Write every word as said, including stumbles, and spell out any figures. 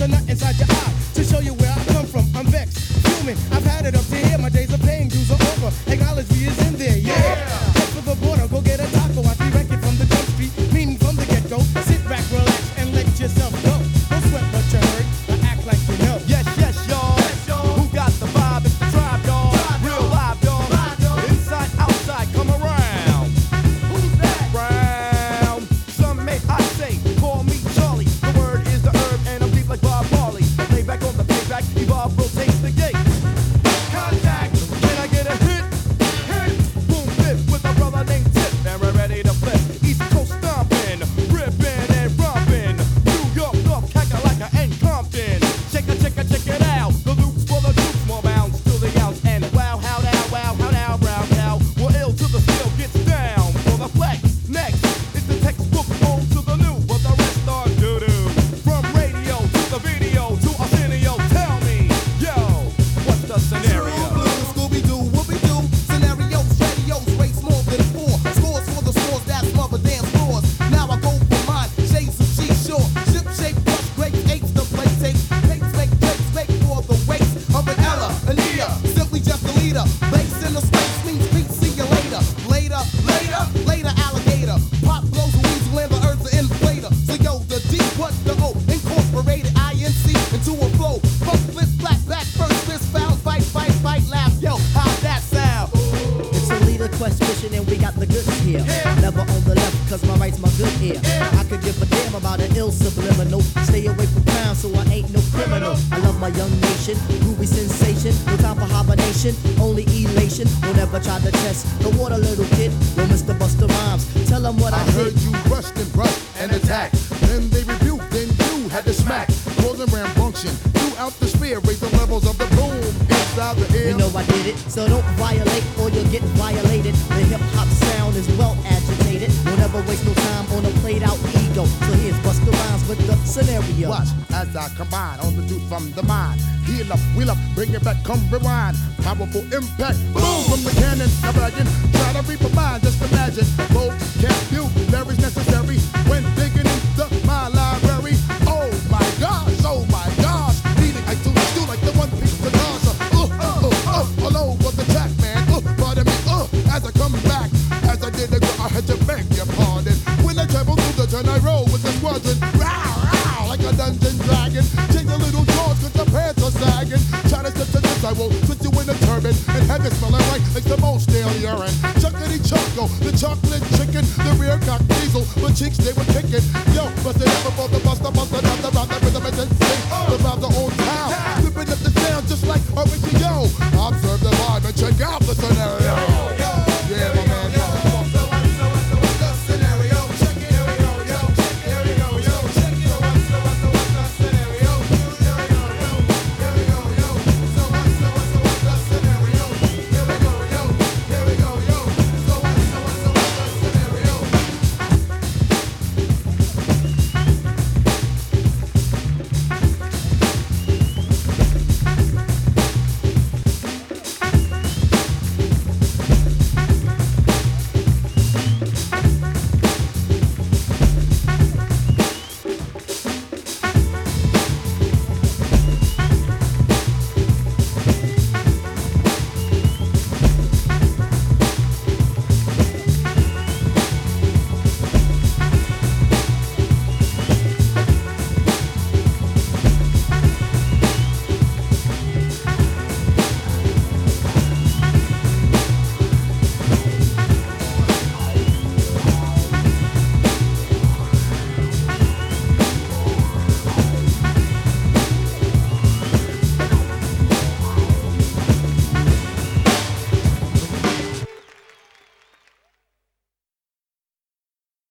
a nut inside your eye to show you where I come from. I'm vexed, fuming. I've had it up to here. My days of paying dues are over. Acknowledge me is in there. Yeah. Head for the border, go get a taco. I see wreck it from the jump street, meaning from the get go. Sit back, relax, and let yourself go. Don't sweat what you heard, but act like you know. Yes, yes, y'all. Yes, y'all. Who got the vibe? It's the tribe, y'all. Tribe, real live, y'all. Live, y'all. Inside, outside, come around. Who's that? Brown. Some may I say, call me Charlie. The word is the herb, and I'm deep like Bob Marley. Lay back on the playback, evolve, rotates the gate. Contact. Can I get a hit? Hit. Boom, flip with a brother named Tip, and we're ready to flip. East Coast stomping, ripping and romping. New York, North, Kakalaka, and Compton. Check it, check it, check it out. The loops for the troops, more bounds to the ounce. And wow, how now, wow, how now, brown cow. We're ill till the steel gets down for the flex. Next, it's the textbook old to the new, but the rest are doo-doo. From radio to the video to Arsenio, tell me, yo, what's the scenario? Scooby-Doo, whoopie-doo, scenarios, radios, race more than four. Scores for the scores, that's mother dance floors. Now I go for mine, shades of G-Shore. Ship shape plus great eights, the play tape. Tapes make tapes, make for the weights of an Ella, Anita, simply just a leader. Base in the space means peace, see you later. Later, later, later, alligator. Pop blows a weasel and the earth's an inflator. So yo, the D, what the O, incorporated I N C into a flow. Funk, flip, flat, back, first, fist, foul, fight, fight, fight, laugh. Yo, how's that sound? It's a leader quest mission and we got the goods here. Never on the left cause my right's my good ear. I could give a damn about an ill subliminal. Stay away from crime so I ain't no criminal. I love my young nation, groovy sensation. No time for hibernation, only elation. Don't ever try to test the water, little kid. No Mister Busta Rhymes, tell them what I, I heard did. you rushed and brushed and attacked. Then they rebuked, then you had to smack. Causing rambunction throughout the sphere. Raise the levels of the boom inside the air. You know I did it, so don't violate or you'll get violated. The hip hop sound is well agitated. Don't ever waste no time on a played out ego. So here's Busta Rhymes with the scenario. Watch as I combine on the truth from the mind. Heal up, wheel up, bring it back, come rewind. Powerful impact, boom from the cannon. Never again, try to reap a mind, just imagine. Vocabulary necessary when digging into my library. Oh my gosh, oh my gosh. Feeling I do, do like the one piece of Gaza. Uh, uh, uh, all over the track, man. Uh, pardon me, uh, as I come back. As I did, I had to beg your pardon. When I travel through the turn, I roll with the squadron. Row, row, like a dungeon dragon. Take a little jaws, cause the pants are sagging. Try to step to this, I will put you in a turban. And have it smelling right like the most stale urine. Chuckity choco, the chocolate chicken, the rear cock diesel. The cheeks they were kicking. Yo, bust it up for the buster, bust another